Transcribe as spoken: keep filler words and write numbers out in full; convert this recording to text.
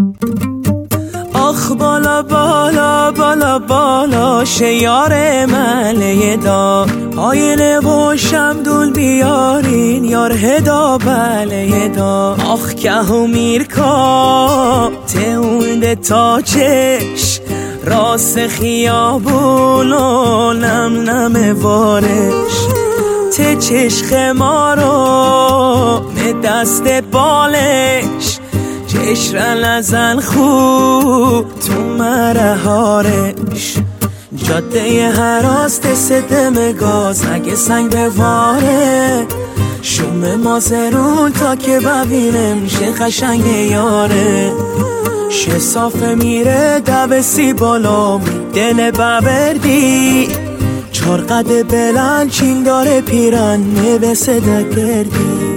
آخ بالا بالا بالا بالا شیار مله دا آینه و شمدول بیارین یار هدا بله دا آخ که و میرکا تهونده تا چش راست خیابون و نم نم وارش ته چشخ ما رو به دست بالش چشر نزن خوب تو مرهارش جاده هراست ستم گاز اگه سنگ بواره شوم مازرون تا که ببینم شه قشنگ یاره شه صافه میره دوسی بالا دل ببردی چار قد بلند چین داره پیرن نوسه دگردی